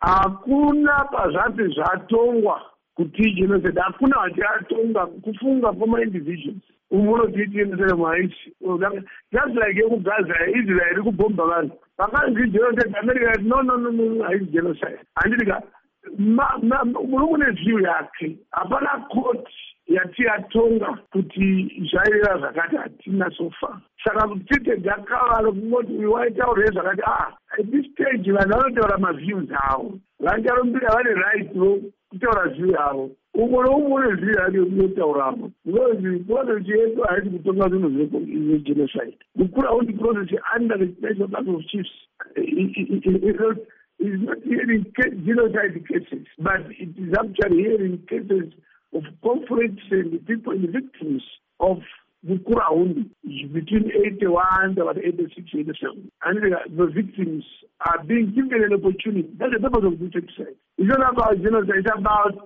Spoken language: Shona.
hakuna pazvati zvatongwa kuti genocide, hakuna vati atonga kufunga kwama-individuals umunotitiendesere maisi. Just like yekugaza Israel iri kubhomba vanhu vakanzi genocide, America ati no haisi genocide. Handitika muri mune view yake, hapana court yati yatonga kuti zvaireva zvakati hatina sofa. Saka kutite dzakavaro kungoti waitaurire zvakati at this stage vanhu vanotaura maviews avo, vancharumbira vane right kutaura view yavo. Umwe noumwe une view yake unotauramo, because process yedu haisi kutonga zvinhu zvegenocide. Mukurahundi process under the National Council of Chiefs is not hearing genocide cases, but it is actually hearing cases of conflicts and people and victims of Mukurahundi between 81 to about 86, 87. And the victims are being given an opportunity. That's the purpose of this exercise. It's not about genocide, it's about